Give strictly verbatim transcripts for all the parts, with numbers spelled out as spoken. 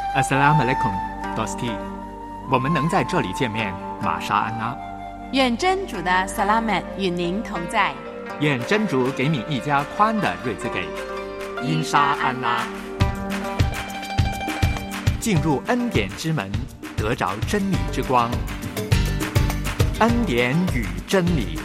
Assalamualaikum, Dosti。我们能在这里见面，玛莎安娜。 愿真主的萨拉曼与您同在。 愿真主给你一家宽的日子给。因沙安拉。进入恩典之门，得着真理之光。恩典与真理。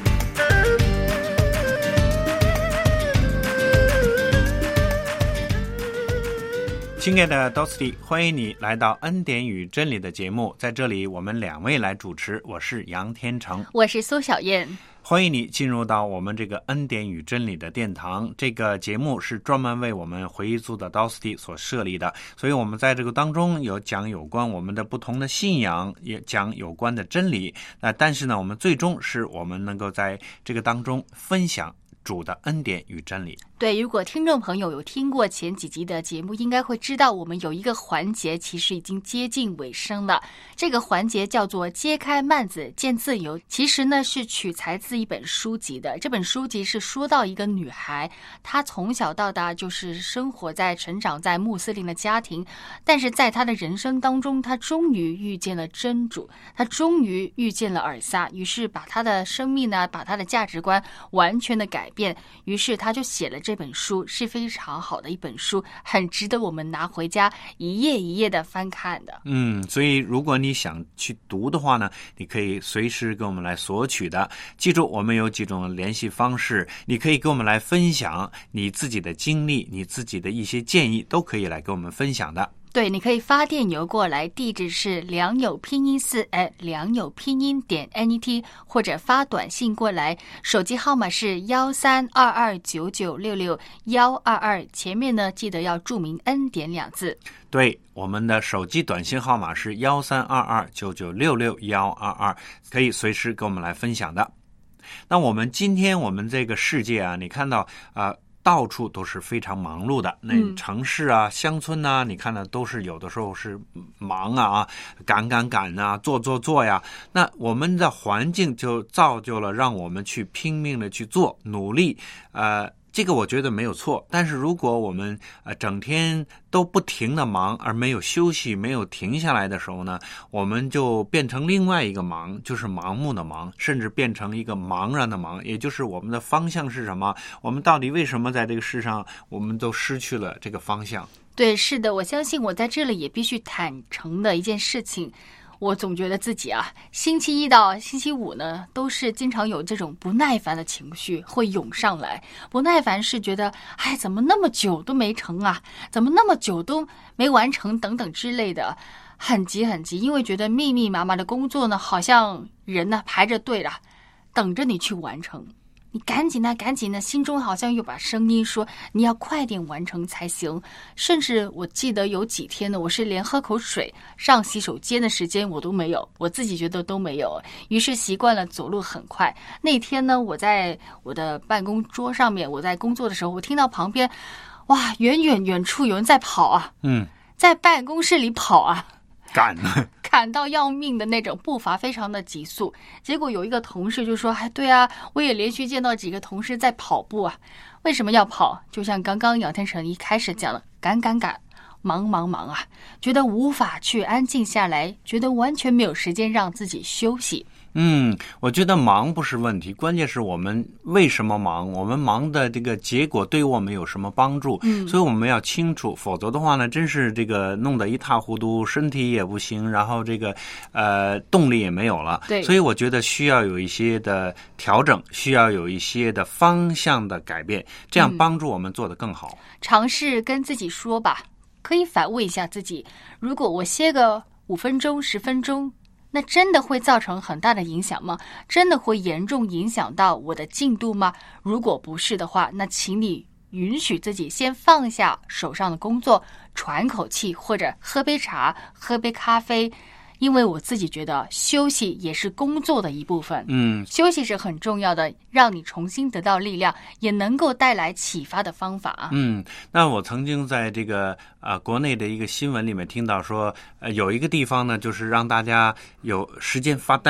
亲爱的 Dosti， 欢迎你来到恩典与真理的节目。在这里我们两位来主持，我是杨天成， 我是苏小燕。 欢迎你进入到我们这个恩典与真理的殿堂。这个节目是专门为我们回忆族的 Dosti 所设立的，所以我们在这个当中有讲有关我们的不同的信仰，也讲有关的真理。那但是呢，我们最终是我们能够在这个当中分享主的恩典与真理。 对，如果听众朋友有听过前几集的节目，应该会知道我们有一个环节其实已经接近尾声了。这个环节叫做揭开幔子见自由，其实呢是取材自一本书籍的。这本书籍是说到一个女孩，她从小到大就是生活在成长在穆斯林的家庭，但是在她的人生当中，她终于遇见了真主，她终于遇见了尔撒，于是把她的生命呢，把她的价值观完全的改变，于是她就写了这这本书，是非常好的一本书，很值得我们拿回家一页一页的翻看的。 嗯，所以如果你想去读的话呢，你可以随时跟我们来索取的。记住，我们有几种联系方式，你可以跟我们来分享你自己的经历，你自己的一些建议，都可以来跟我们分享的。 对，你可以发电邮过来，地址是良友拼音四哎，良友拼音点 net， 或者发短信过来，手机号码是幺三二二九九六六幺二二，前面呢记得要注明恩典两字。 对，我们的手机短信号码是幺三二二九九六六幺二二，可以随时跟我们来分享的。那我们今天我们这个世界啊，你看到啊。呃到处都是非常忙碌的，那城市啊、嗯、乡村啊，你看呢，都是有的时候是忙啊、赶赶赶啊、做做做呀。那我们的环境就造就了让我们去拼命的去做，努力，呃。这个我觉得没有错，但是如果我们呃整天都不停的忙，而没有休息，没有停下来的时候呢，我们就变成另外一个忙，就是盲目的忙，甚至变成一个茫然的忙，也就是我们的方向是什么？我们到底为什么在这个世上，我们都失去了这个方向？ 对，是的，我相信我在这里也必须坦诚的一件事情。我总觉得自己啊，星期一到星期五呢，都是经常有这种不耐烦的情绪会涌上来。不耐烦是觉得，哎，怎么那么久都没成啊？怎么那么久都没完成？等等之类的，很急很急，因为觉得密密麻麻的工作呢，好像人呢排着队了，等着你去完成。你赶紧的，赶紧的，心中好像有把声音说你要快点完成才行。甚至我记得有几天呢，我是连喝口水、上洗手间的时间我都没有，我自己觉得都没有。于是习惯了走路很快。那天呢，我在我的办公桌上面，我在工作的时候，我听到旁边，哇，远远远处有人在跑啊， 嗯， 在办公室里跑啊。 赶赶到要命的那种，步伐非常的急速。结果有一个同事就说：“哎，对啊，我也连续见到几个同事在跑步啊。为什么要跑？就像刚刚杨天成一开始讲了，赶赶赶，忙忙忙啊，觉得无法去安静下来，觉得完全没有时间让自己休息。” 嗯，我觉得忙不是问题，关键是我们为什么忙，我们忙的这个结果对我们有什么帮助， 嗯， 所以我们要清楚，否则的话呢，真是这个弄得一塌糊涂，身体也不行，然后这个呃动力也没有了。 对， 所以我觉得需要有一些的调整，需要有一些的方向的改变，这样帮助我们做得更好。 嗯，尝试跟自己说吧，可以反问一下自己，如果我歇个五分钟、十分钟，那真的会造成很大的影响吗？真的会严重影响到我的进度吗？如果不是的话，那请你允许自己先放下手上的工作，喘口气，或者喝杯茶，喝杯咖啡。因为我自己觉得休息也是工作的一部分， 嗯， 休息是很重要的，让你重新得到力量，也能够带来启发的方法。 嗯，那我曾经在这个呃国内的一个新闻里面听到说，呃有一个地方呢，就是让大家有时间发呆。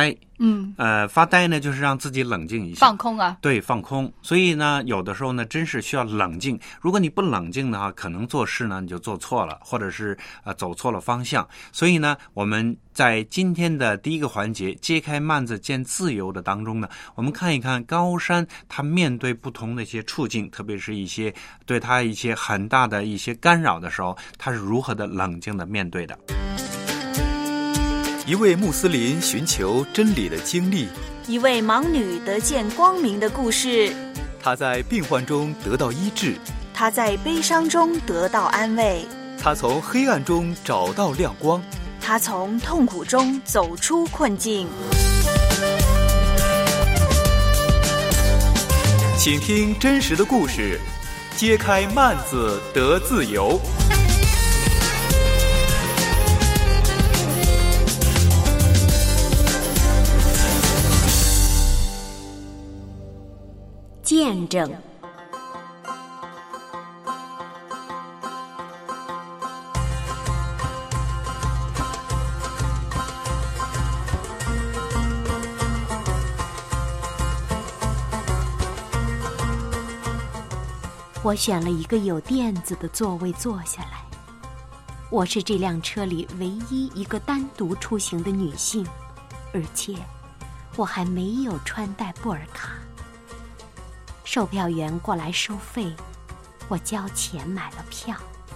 嗯， 呃，发呆呢就是让自己冷静一下， 放空啊， 对，放空。所以呢，有的时候呢，真是需要冷静。如果你不冷静的话，可能做事呢你就做错了，或者是呃走错了方向。所以呢，我们在今天的第一个环节揭开幔子见自由的当中呢，我们看一看高山他面对不同的一些处境，特别是一些对他一些很大的一些干扰的时候，他是如何的冷静的面对的。 一位穆斯林寻求真理的经历， 一位盲女得见光明的故事， 她在病患中得到医治， 她在悲伤中得到安慰， 她从黑暗中找到亮光， 她从痛苦中走出困境。 请听真实的故事，揭开幔子得自由。 见证。我选了一个有垫子的座位坐下来。我是这辆车里唯一一个单独出行的女性，而且我还没有穿戴布尔卡。售票员过来收费，我交钱买了票。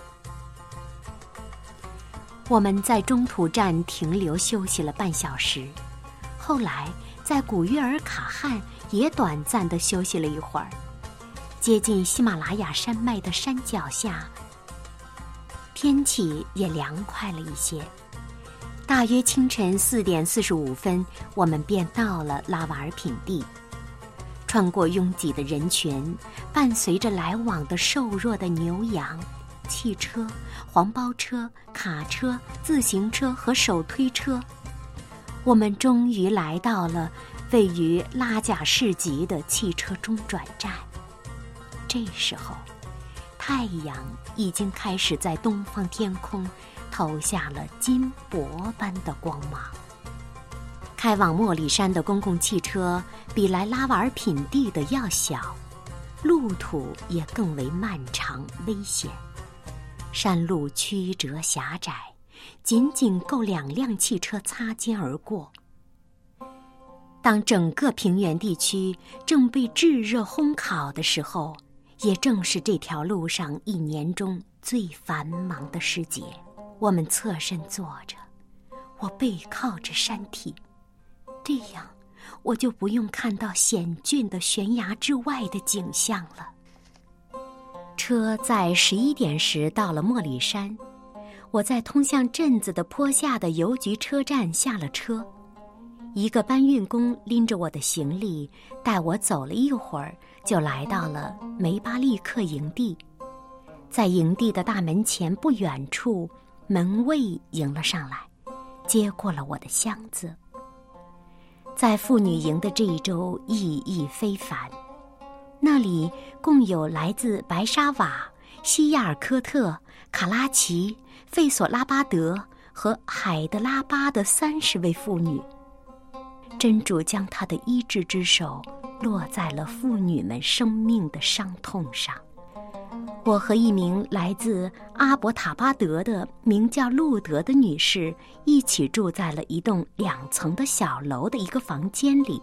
我们在中途站停留休息了半小时，后来在古约尔卡汉也短暂地休息了一会儿。接近喜马拉雅山脉的山脚下，天气也凉快了一些。大约清晨四点四十五分，我们便到了拉瓦尔品地。穿过拥挤的人群，伴随着来往的瘦弱的牛羊、汽车、黄包车、卡车、自行车和手推车，我们终于来到了位于拉贾市集的汽车中转站。这时候，太阳已经开始在东方天空投下了金箔般的光芒。开往莫里山的公共汽车比来拉瓦尔品地的要小，路途也更为漫长危险。山路曲折狭窄，仅仅够两辆汽车擦肩而过。当整个平原地区正被炙热烘烤的时候，也正是这条路上一年中最繁忙的时节。我们侧身坐着，我背靠着山体，这样我就不用看到险峻的悬崖之外的景象了。车在十一点时到了莫里山，我在通向镇子的坡下的邮局车站下了车。一个搬运工拎着我的行李，带我走了一会儿，就来到了梅巴利克营地。在营地的大门前不远处，门卫迎了上来，接过了我的箱子。在妇女营的这一周意义非凡，那里共有来自白沙瓦、西亚尔科特、卡拉奇、费索拉巴德和海德拉巴的三十位妇女。真主将他的医治之手落在了妇女们生命的伤痛上。我和一名来自阿伯塔巴德的名叫路德的女士一起住在了一栋两层的小楼的一个房间里。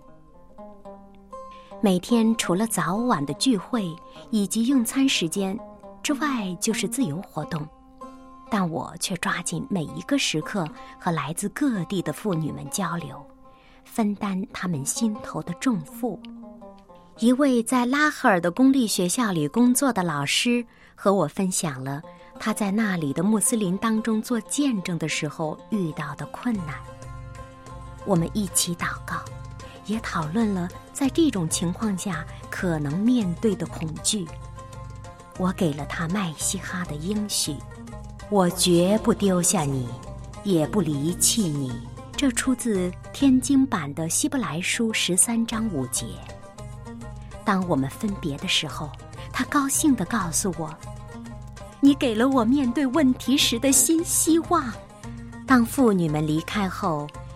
每天除了早晚的聚会以及用餐时间之外，就是自由活动，但我却抓紧每一个时刻和来自各地的妇女们交流，分担他们心头的重负。一位在拉赫尔的公立学校里工作的老师和我分享了他在那里的穆斯林当中做见证的时候遇到的困难。我们一起祷告，也讨论了在这种情况下可能面对的恐惧。我给了他麦西哈的应许：我绝不丢下你，也不离弃你。这出自天经版的希伯来书十三章五节。当我们分别的时候，他高兴地告诉我：你给了我面对问题时的新希望。当妇女们离开后，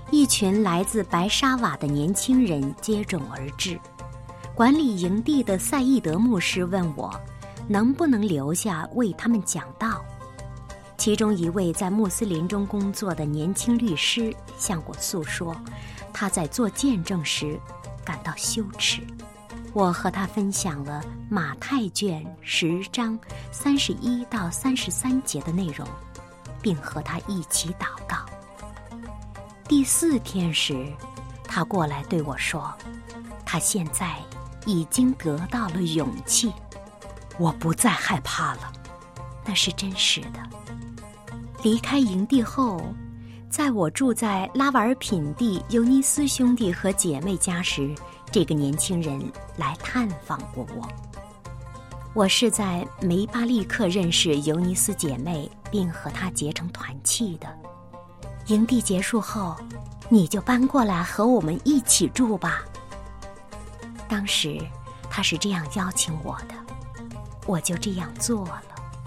一群来自白沙瓦的年轻人接踵而至。管理营地的赛义德牧师问我，能不能留下为他们讲道。其中一位在穆斯林中工作的年轻律师向我诉说，他在做见证时感到羞耻。我和他分享了马太卷十章三十一到三十三节的内容，并和他一起祷告。第四天时，他过来对我说，他现在已经得到了勇气，我不再害怕了。那是真实的。离开营地后，在我住在拉瓦尔品地尤尼斯兄弟和姐妹家时，这个年轻人来探访过我。我是在梅巴利克认识尤尼斯姐妹，并和她结成团契的。营地结束后，你就搬过来和我们一起住吧。当时他是这样邀请我的，我就这样做了。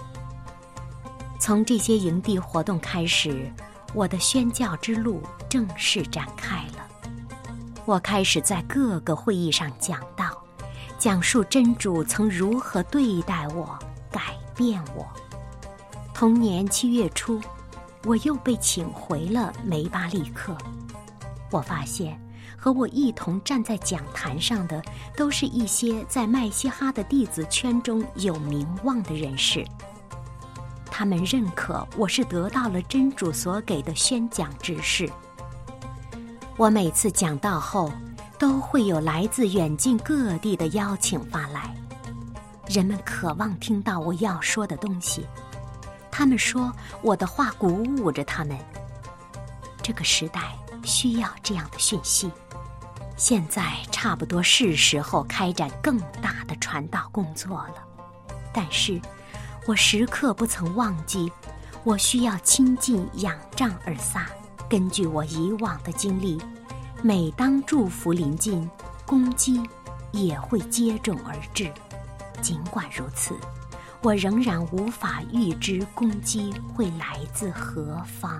从这些营地活动开始，我的宣教之路正式展开了。我开始在各个会议上讲道，讲述真主曾如何对待我，改变我。同年七月初，我又被请回了梅巴利克。我发现和我一同站在讲坛上的都是一些在麦西哈的弟子圈中有名望的人士，他们认可我是得到了真主所给的宣讲指示。我每次讲道后，都会有来自远近各地的邀请发来，人们渴望听到我要说的东西，他们说我的话鼓舞着他们。这个时代需要这样的讯息，现在差不多是时候开展更大的传道工作了。但是我时刻不曾忘记，我需要亲近仰仗尔撒。根据我以往的经历，每当祝福临近，攻击也会接踵而至。尽管如此，我仍然无法预知攻击会来自何方。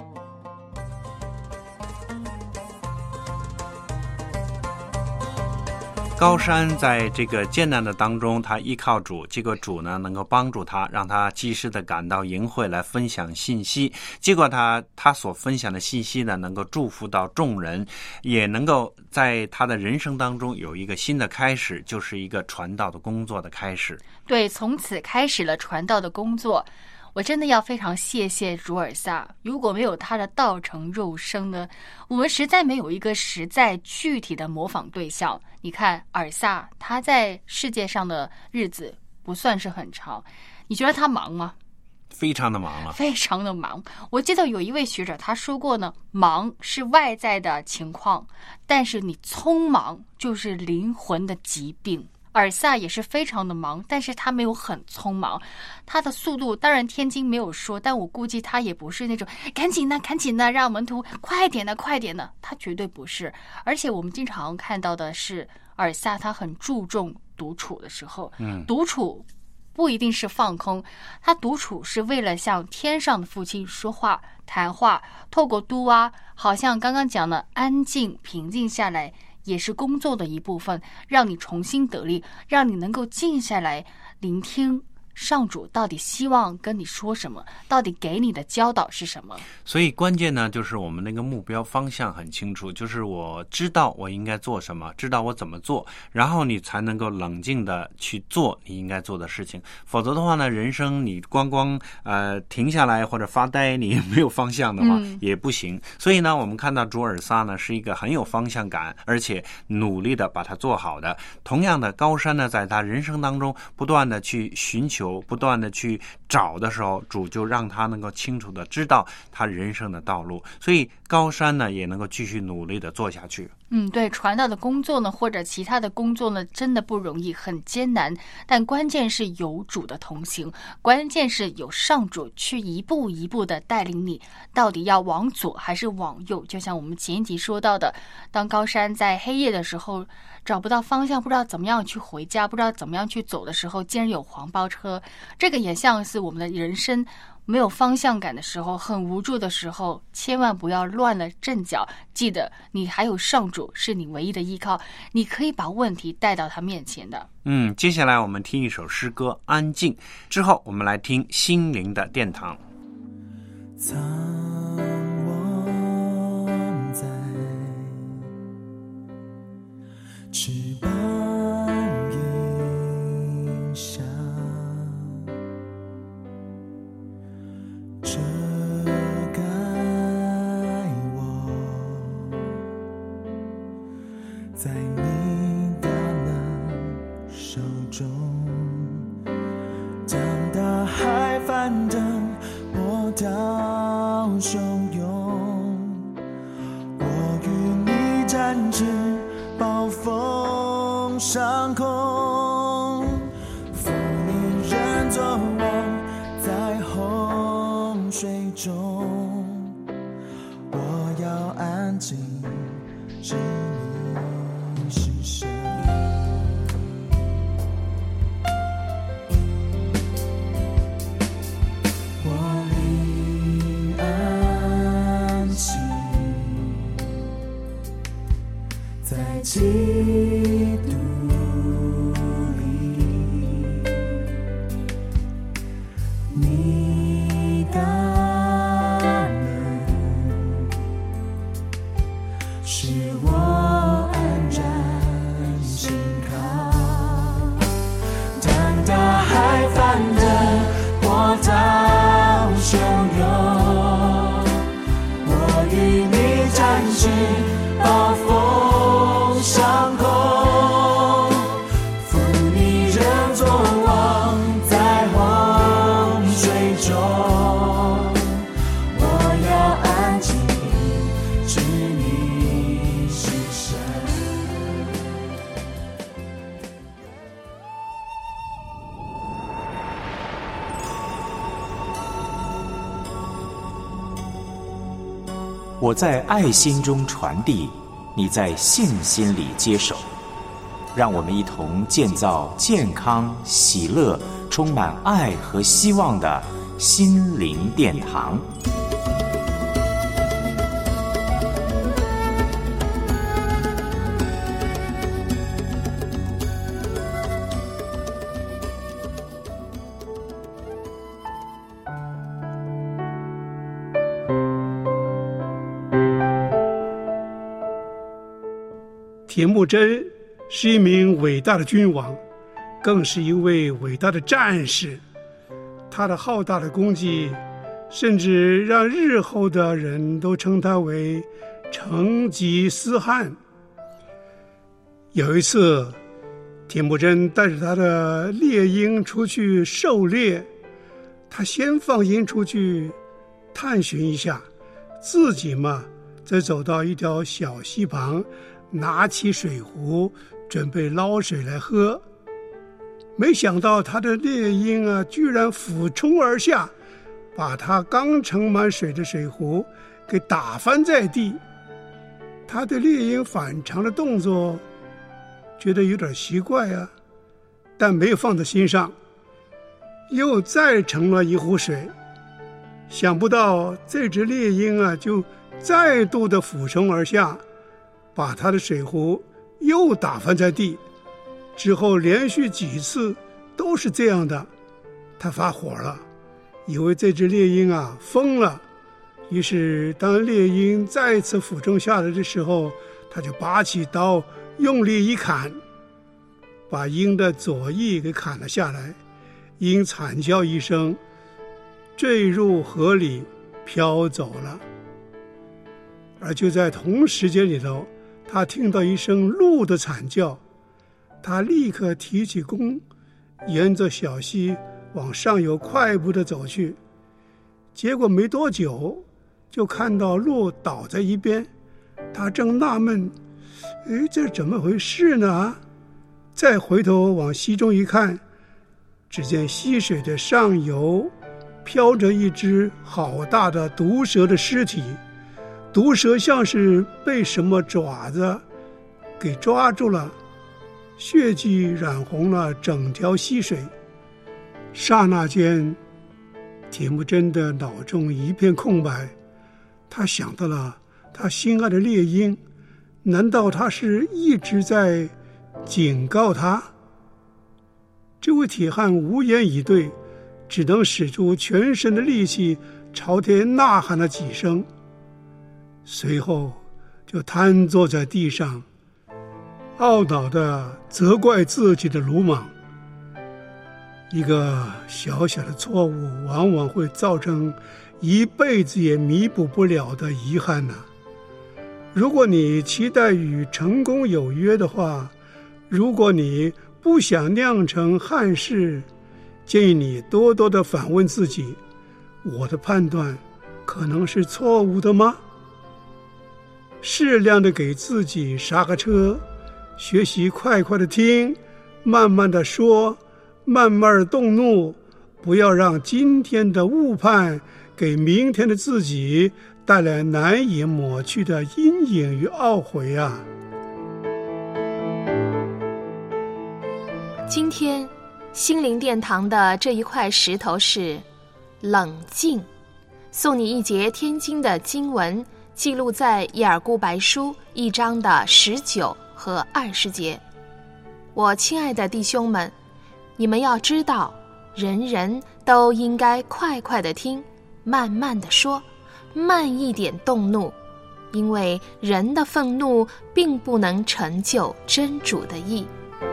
高山在这个艰难的当中，他依靠主，结果主呢能够帮助他，让他及时的赶到营会来分享信息。结果他他所分享的信息呢，能够祝福到众人，也能够在他的人生当中有一个新的开始，就是一个传道的工作的开始。 对，从此开始了传道的工作。我真的要非常谢谢主尔撒，如果没有他的道成肉身呢，我们实在没有一个实在具体的模仿对象。你看尔撒他在世界上的日子不算是很长，你觉得他忙吗？ 非常的忙了， 非常的忙。我记得有一位学者他说过呢，忙是外在的情况，但是你匆忙就是灵魂的疾病。尔撒也是非常的忙，但是他没有很匆忙，他的速度当然天经没有说，但我估计他也不是那种赶紧的赶紧的让门徒快点的快点的，他绝对不是。而且我们经常看到的是尔撒他很注重独处的时候，嗯，独处不一定是放空，他独处是为了向天上的父亲说话谈话，透过嘟啊，好像刚刚讲的安静平静下来也是工作的一部分，让你重新得力，让你能够静下来聆听上主到底希望跟你说什么，到底给你的教导是什么。 所以关键呢，就是我们那个目标方向很清楚，就是我知道我应该做什么，知道我怎么做，然后你才能够冷静的去做你应该做的事情。否则的话呢，人生你光光呃停下来或者发呆，你没有方向的话、嗯、也不行。所以呢，我们看到主尔撒呢是一个很有方向感，而且努力的把它做好的。同样的，高山呢在他人生当中不断的去寻求，不断的去找的时候，主就让他能够清楚的知道他人生的道路，所以高山呢也能够继续努力的做下去。 嗯，对，传道的工作呢，或者其他的工作呢，真的不容易，很艰难，但关键是有主的同行，关键是有上主去一步一步的带领你，到底要往左还是往右。就像我们前一集说到的，当高山在黑夜的时候找不到方向，不知道怎么样去回家，不知道怎么样去走的时候，竟然有黄包车。这个也像是我们的人生没有方向感的时候，很无助的时候，千万不要乱了阵脚。记得你还有上主是你唯一的依靠，你可以把问题带到他面前的。 嗯，接下来我们听一首诗歌《安静》，之后我们来听心灵的殿堂。 苍望在翅膀荫下，遮盖我，在你大能手中。当大海翻腾，波涛汹涌，我与你展翅，暴风上空，负你人作王，在洪水中，我要安静，知你是神。我灵安息在基督里，你大能使我安然心靠。当大海翻腾，波涛汹涌，我与你展翅，暴风上空，负你人作王，在洪水中，我要安静，知你是神。 我在爱心中传递，你在信心里接手，让我们一同建造健康、喜乐、充满爱和希望的心灵殿堂。 田木真是一名伟大的君王，更是一位伟大的战士。他的浩大的功绩，甚至让日后的人都称他为成吉思汗。有一次，田木真带着他的猎鹰出去狩猎，他先放鹰出去探寻一下，自己嘛，再走到一条小溪旁，拿起水壶准备捞水来喝。没想到他的猎鹰啊，居然俯冲而下，把他刚盛满水的水壶给打翻在地。他对猎鹰反常的动作觉得有点奇怪啊，但没有放在心上，又再盛了一壶水。想不到这只猎鹰啊，就再度的俯冲而下，把他的水壶又打翻在地。之后连续几次都是这样的，他发火了，以为这只猎鹰啊疯了。于是当猎鹰再次俯冲下来的时候，他就拔起刀用力一砍，把鹰的左翼给砍了下来。鹰惨叫一声，坠入河里飘走了。而就在同时间里头，他听到一声鹿的惨叫，他立刻提起弓，沿着小溪往上游快步地走去。结果没多久，就看到鹿倒在一边。他正纳闷，诶，这怎么回事呢？再回头往溪中一看，只见溪水的上游飘着一只好大的毒蛇的尸体，毒蛇像是被什么爪子给抓住了，血迹染红了整条溪水。刹那间， 铁木真的脑中一片空白，他想到了他心爱的猎鹰，难道他是一直在警告他？这位铁汉无言以对，只能使出全身的力气朝天呐喊了几声，随后就瘫坐在地上，懊恼地责怪自己的鲁莽。一个小小的错误往往会造成一辈子也弥补不了的遗憾呢、啊。如果你期待与成功有约的话，如果你不想酿成憾事，建议你多多地反问自己，我的判断可能是错误的吗？适量地给自己刹个车，学习快快地听，慢慢地说，慢慢动怒，不要让今天的误判给明天的自己带来难以抹去的阴影与懊悔啊！ 今天心灵殿堂的这一块石头是冷静，送你一节天经的经文，记录在耶尔孤白书一章的十九和二十节。我亲爱的弟兄们，你们要知道，人人都应该快快地听，慢慢地说，慢一点动怒，因为人的愤怒并不能成就真主的义。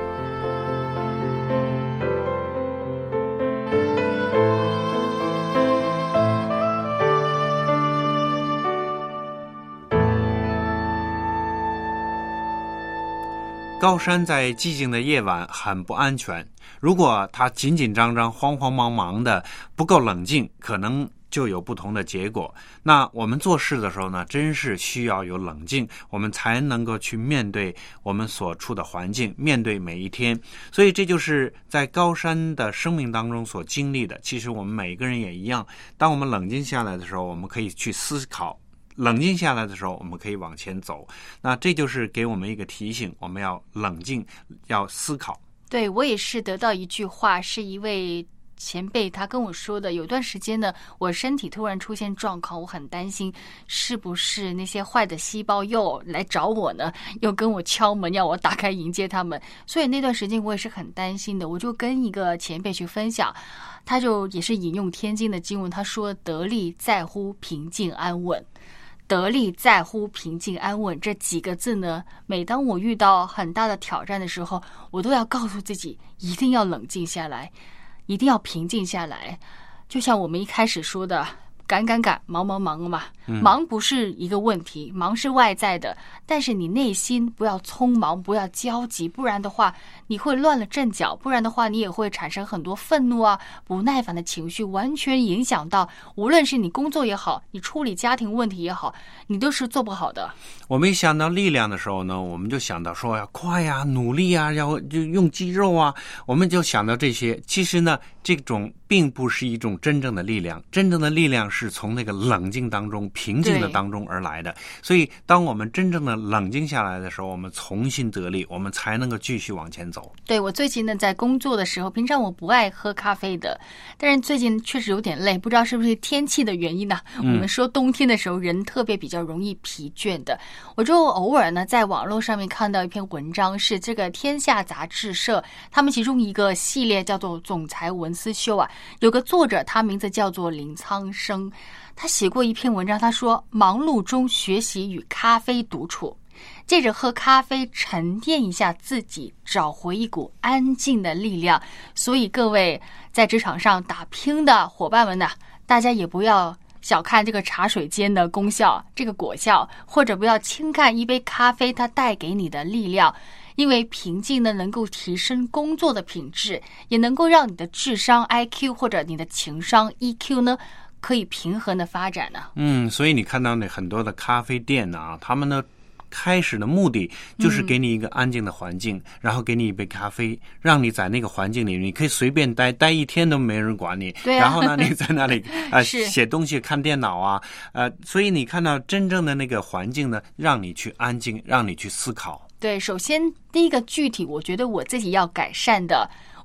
高山在寂静的夜晚很不安全，如果他紧紧张张、慌慌忙忙的，不够冷静，可能就有不同的结果。那我们做事的时候呢，真是需要有冷静，我们才能够去面对我们所处的环境，面对每一天。所以这就是在高山的生命当中所经历的。其实我们每个人也一样，当我们冷静下来的时候，我们可以去思考，冷静下来的时候，我们可以往前走。那这就是给我们一个提醒，我们要冷静，要思考。 对，我也是得到一句话，是一位前辈他跟我说的，有段时间呢，我身体突然出现状况，我很担心是不是那些坏的细胞又来找我呢，又跟我敲门要我打开迎接他们。所以那段时间我也是很担心的，我就跟一个前辈去分享，他就也是引用天经的经文，他说得力在乎平静安稳。得力在乎平静安稳这几个字呢，每当我遇到很大的挑战的时候，我都要告诉自己一定要冷静下来，一定要平静下来。就像我们一开始说的，赶赶赶，忙忙忙嘛、嗯、忙不是一个问题，忙是外在的，但是你内心不要匆忙，不要焦急，不然的话你会乱了阵脚，不然的话你也会产生很多愤怒啊、不耐烦的情绪，完全影响到无论是你工作也好，你处理家庭问题也好，你都是做不好的。 我们一想到力量的时候呢，我们就想到说要快呀、努力啊，要就用肌肉啊，我们就想到这些。其实呢，这种并不是一种真正的力量，真正的力量是从那个冷静当中、平静的当中而来的。所以当我们真正的冷静下来的时候，我们重新得力，我们才能够继续往前走。 对，我最近呢在工作的时候，平常我不爱喝咖啡的，但是最近确实有点累，不知道是不是天气的原因呢、啊嗯、我们说冬天的时候人特别比较容易疲倦的，我就偶尔呢在网络上面看到一篇文章，是这个天下杂志社他们其中一个系列叫做总裁文思秀啊，有个作者他名字叫做林苍生，他写过一篇文章，他说忙碌中学习与咖啡独处，借着喝咖啡沉淀一下自己，找回一股安静的力量。所以各位在职场上打拼的伙伴们呢，大家也不要小看这个茶水间的功效，这个果效，或者不要轻看一杯咖啡它带给你的力量，因为平静呢能够提升工作的品质，也能够让你的智商 I Q 或者你的情商 E Q 呢可以平衡的发展呢。 嗯，所以你看到那很多的咖啡店啊，他们呢开始的目的就是给你一个安静的环境、嗯、然后给你一杯咖啡，让你在那个环境里你可以随便待待一天都没人管你。 对、啊、 然后呢你在那里呃写东西看电脑啊，呃所以你看到真正的那个环境呢，让你去安静，让你去思考。 对，首先第一个具体我觉得我自己要改善的，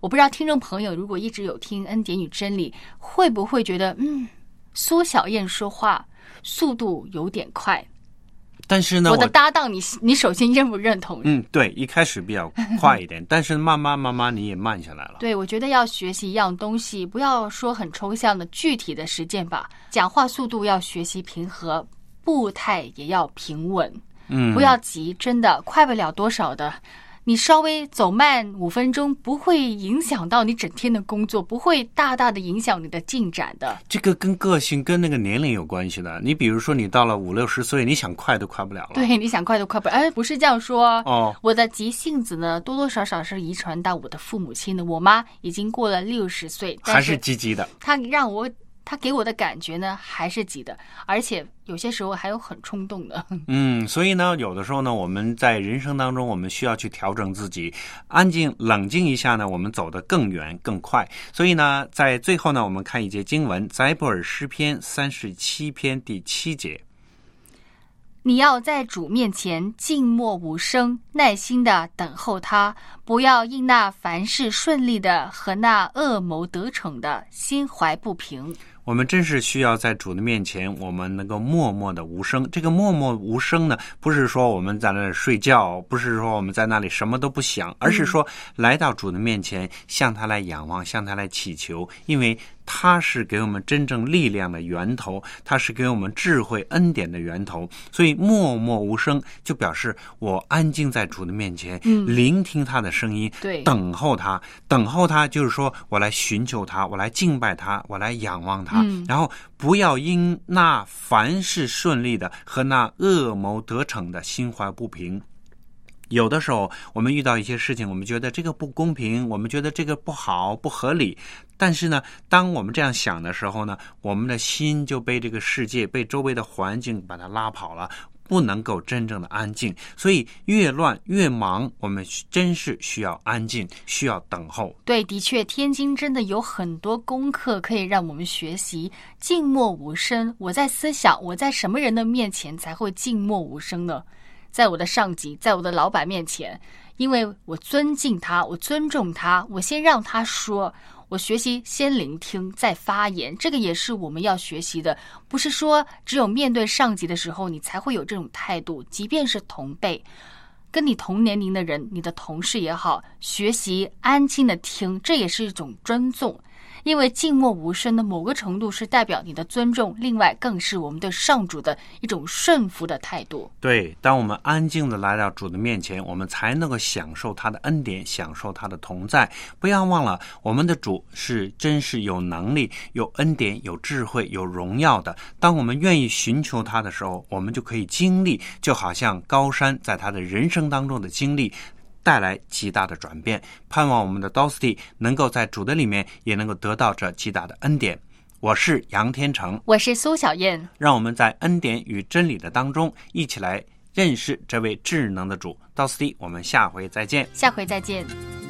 我不知道听众朋友如果一直有听恩典与真理，会不会觉得嗯，苏小燕说话速度有点快？ 但是呢， 我的搭档你，你你首先认不认同？ 嗯，对，一开始比较快一点，但是慢慢慢慢你也慢下来了。 对，我觉得要学习一样东西，不要说很抽象的具体的实践吧。讲话速度要学习平和，步态也要平稳， 嗯， 不要急，真的快不了多少的。你稍微走慢五分钟，不会影响到你整天的工作，不会大大的影响你的进展的。 这个跟个性、跟那个年龄有关系的。你比如说，你到了五六十岁，你想快都快不了了。 对，你想快都快不了。哎，不是这样说哦。 我的急性子呢，多多少少是遗传到我的父母亲的。我妈已经过了六十岁， 还是积极的。 她让我。他给我的感觉呢还是急的，而且有些时候还有很冲动的。 嗯，所以呢有的时候呢我们在人生当中我们需要去调整自己，安静冷静一下呢，我们走得更远更快。所以呢在最后呢我们看一节经文，在伯尔诗篇三十七篇第七节， 你要在主面前静默无声，耐心的等候他，不要因那凡事顺利的和那恶谋得逞的心怀不平。 我们真是需要在主的面前我们能够默默的无声。这个默默无声呢，不是说我们在那里睡觉，不是说我们在那里什么都不想，而是说来到主的面前，向他来仰望，向他来祈求，因为他是给我们真正力量的源头，他是给我们智慧恩典的源头。所以默默无声就表示我安静在主的面前， 嗯， 聆听他的声音， 对， 等候他。等候他就是说我来寻求他，我来敬拜他，我来仰望他， 嗯， 然后不要因那凡事顺利的和那恶谋得逞的心怀不平。有的时候我们遇到一些事情，我们觉得这个不公平，我们觉得这个不好不合理，但是呢当我们这样想的时候呢，我们的心就被这个世界被周围的环境把它拉跑了，不能够真正的安静。所以越乱越忙，我们真是需要安静，需要等候。 对，的确天津真的有很多功课可以让我们学习。静默无声，我在思想我在什么人的面前才会静默无声呢？在我的上级，在我的老板面前，因为我尊敬他，我尊重他，我先让他说，我学习先聆听再发言，这个也是我们要学习的。不是说只有面对上级的时候你才会有这种态度，即便是同辈跟你同年龄的人，你的同事也好，学习安静的听，这也是一种尊重。因为静默无声的某个程度是代表你的尊重，另外更是我们对上主的一种顺服的态度。 对，当我们安静的来到主的面前，我们才能够享受他的恩典，享受他的同在。不要忘了，我们的主是真是有能力、有恩典、有智慧、有荣耀的。当我们愿意寻求他的时候，我们就可以经历，就好像高山在他的人生当中的经历，带来极大的转变。盼望我们的 Dosty 能够在主的里面也能够得到这极大的恩典。我是杨天成， 我是苏小燕， 让我们在恩典与真理的当中一起来认识这位智能的主。Dosty，我们下回再见， 下回再见。